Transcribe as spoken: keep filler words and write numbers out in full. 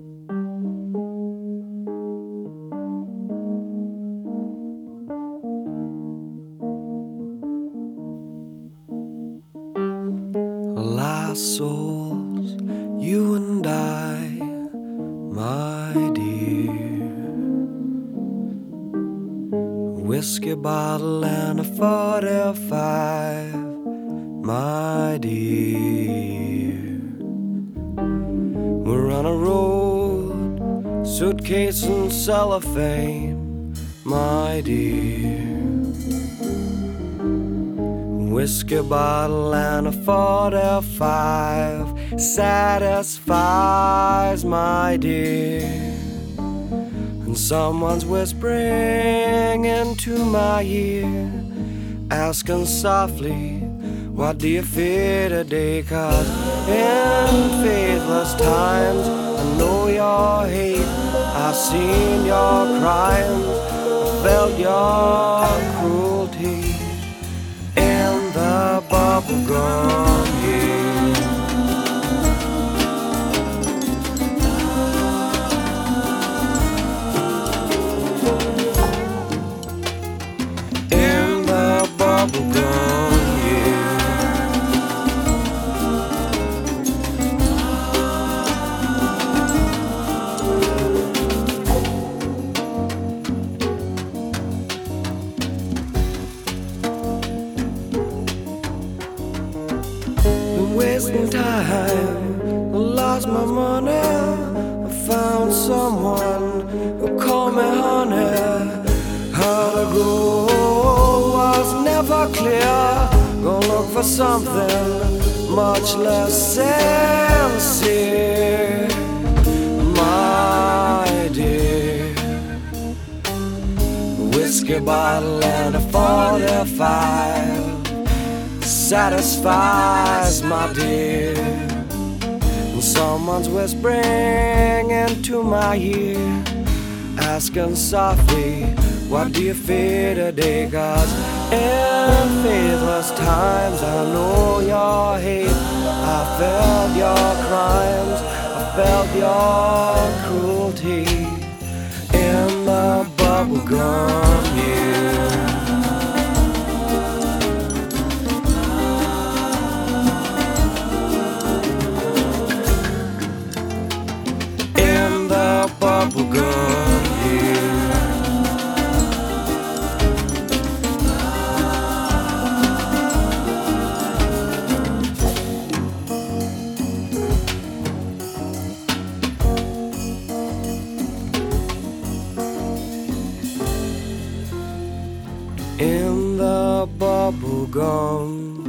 Lost souls, you and I, my dear. Whiskey bottle and a forty-five, my dear. We're on a road, suitcase and cellophane, my dear. Whiskey bottle and a forty-five satisfies, my dear. And someone's whispering into my ear, asking softly, what do you fear today? 'Cause in faithless times I know your hate, I've seen your crimes, I felt your cruelty in the bubblegum year. In the bubblegum year. Wasting time, I lost my money, I found someone who called me honey. How to go was never clear, gonna look for something much less sincere, my dear. Whiskey bottle and a forty-five satisfies, my dear. And someone's whispering into my ear, asking softly, what do you fear today? 'Cause in faithless times I know your hate, I felt your crimes, I felt your cruelty in the bubblegum year. Bubblegum year. In the bubblegum